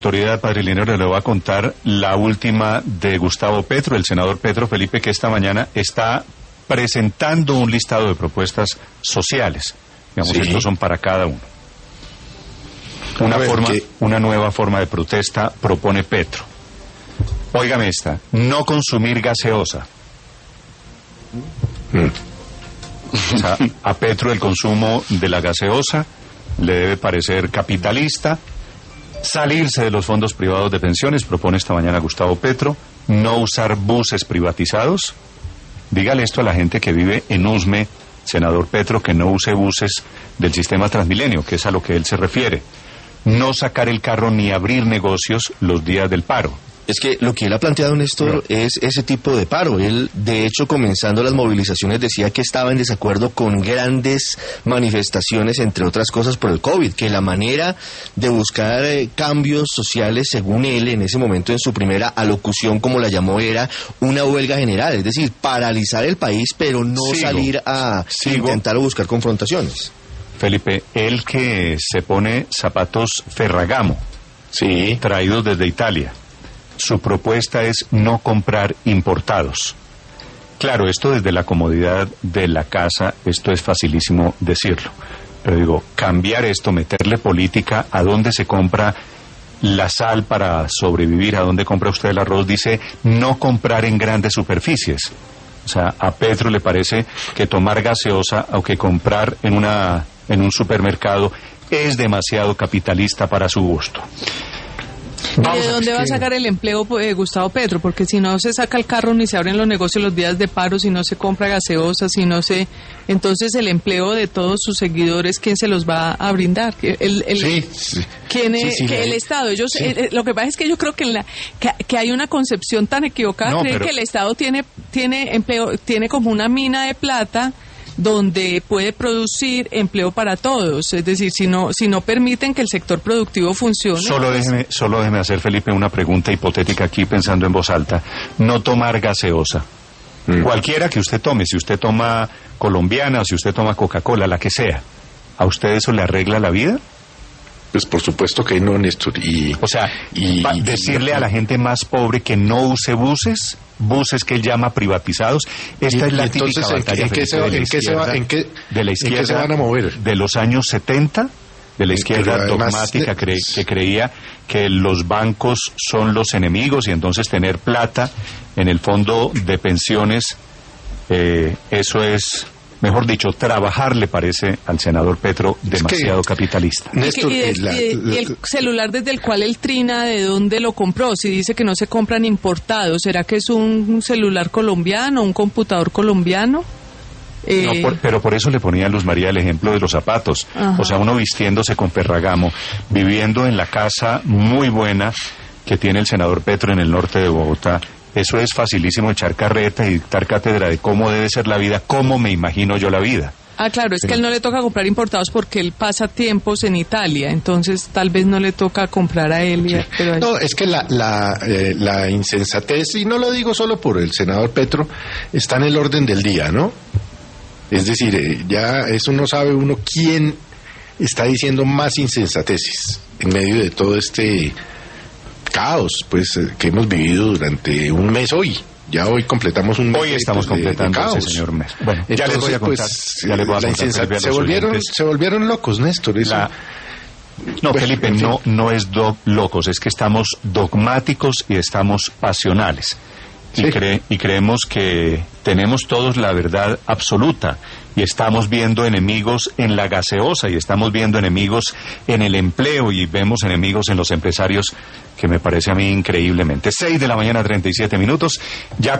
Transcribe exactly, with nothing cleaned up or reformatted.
autoridad, padre Linero, le voy a contar la última de Gustavo Petro, el senador Petro Felipe, que esta mañana está presentando un listado de propuestas sociales. Digamos, sí. Estos son para cada uno. Una, ver, forma, que... una nueva forma de protesta propone Petro. Óigame esta, no consumir gaseosa. Mm. O sea, a Petro el consumo de la gaseosa le debe parecer capitalista. Salirse de los fondos privados de pensiones, propone esta mañana Gustavo Petro. No usar buses privatizados. Dígale esto a la gente que vive en Usme, senador Petro, que no use buses del sistema Transmilenio, que es a lo que él se refiere. No sacar el carro ni abrir negocios los días del paro. Es que lo que él ha planteado, Néstor, no. es ese tipo de paro. Él, de hecho, comenzando las movilizaciones, decía que estaba en desacuerdo con grandes manifestaciones, entre otras cosas, por el COVID, que la manera de buscar eh, cambios sociales, según él, en ese momento, en su primera alocución, como la llamó, era una huelga general, es decir, paralizar el país, pero no Sigo. salir a Sigo. intentar o buscar confrontaciones. Felipe, él que se pone zapatos Ferragamo, sí, traídos desde Italia. Su propuesta es no comprar importados. Claro, esto desde la comodidad de la casa, esto es facilísimo decirlo. Pero digo, cambiar esto, meterle política a dónde se compra la sal para sobrevivir, a dónde compra usted el arroz, dice no comprar en grandes superficies. O sea, a Petro le parece que tomar gaseosa o que comprar en una en un supermercado es demasiado capitalista para su gusto. ¿Y de dónde va a sacar el empleo eh, Gustavo Petro? Porque si no se saca el carro ni se abren los negocios los días de paro, si no se compra gaseosa, si no se... Entonces el empleo de todos sus seguidores, ¿quién se los va a brindar? El, el, sí, sí. ¿quién sí, es, sí, que el Estado? Ellos, sí. eh, lo que pasa es que yo creo que, en la, que, que hay una concepción tan equivocada, no, creen pero... que el Estado tiene, tiene empleo, tiene como una mina de plata donde puede producir empleo para todos, es decir, si no si no permiten que el sector productivo funcione. Solo pues... déjeme, solo déjeme hacer, Felipe, una pregunta hipotética aquí, pensando en voz alta. No tomar gaseosa. Mm. Cualquiera que usted tome, si usted toma colombiana, si usted toma Coca-Cola, la que sea, ¿a usted eso le arregla la vida? Pues por supuesto que no, Néstor. Y, o sea, y, y decirle y, a la gente más pobre que no use buses, buses que él llama privatizados, esta y, es la entonces, típica batalla ¿en qué se, de la en qué se va, en qué, de la izquierda, ¿en qué se van a mover? De los años setenta, de la izquierda además, dogmática de, cre, que creía que los bancos son los enemigos y entonces tener plata en el fondo de pensiones, eh, eso es... Mejor dicho, trabajar le parece al senador Petro demasiado es que, capitalista. Néstor, y, de, la, y, de, la, y el celular desde el cual él trina, ¿de dónde lo compró? Si dice que no se compran importados, ¿será que es un celular colombiano, un computador colombiano? Eh... No, por, pero por eso le ponía a Luz María el ejemplo de los zapatos. Ajá. O sea, uno vistiéndose con Ferragamo, viviendo en la casa muy buena que tiene el senador Petro en el norte de Bogotá. Eso es facilísimo, echar carreta y dictar cátedra de cómo debe ser la vida, cómo me imagino yo la vida. Ah, claro, es sí. que a él no le toca comprar importados porque él pasa tiempos en Italia, entonces tal vez no le toca comprar a él. Sí. Pero no, es que la, la, eh, la insensatez, y no lo digo solo por el senador Petro, está en el orden del día, ¿no? Es decir, eh, ya eso no sabe uno quién está diciendo más insensateces en medio de todo este... caos, pues, eh, que hemos vivido durante un mes hoy. Ya hoy completamos un mes. Hoy estamos de, completando de ese señor mes. Bueno, entonces, ya les voy a contar. Pues, ya les voy a contar se volvieron, se volvieron locos, Néstor. Eso. La... No, pues, Felipe, en fin. no, no es do locos, es que estamos dogmáticos y estamos pasionales. Sí. Y, cre y creemos que tenemos todos la verdad absoluta y estamos viendo enemigos en la gaseosa y estamos viendo enemigos en el empleo y vemos enemigos en los empresarios, que me parece a mí increíblemente. seis de la mañana, treinta y siete minutos. Ya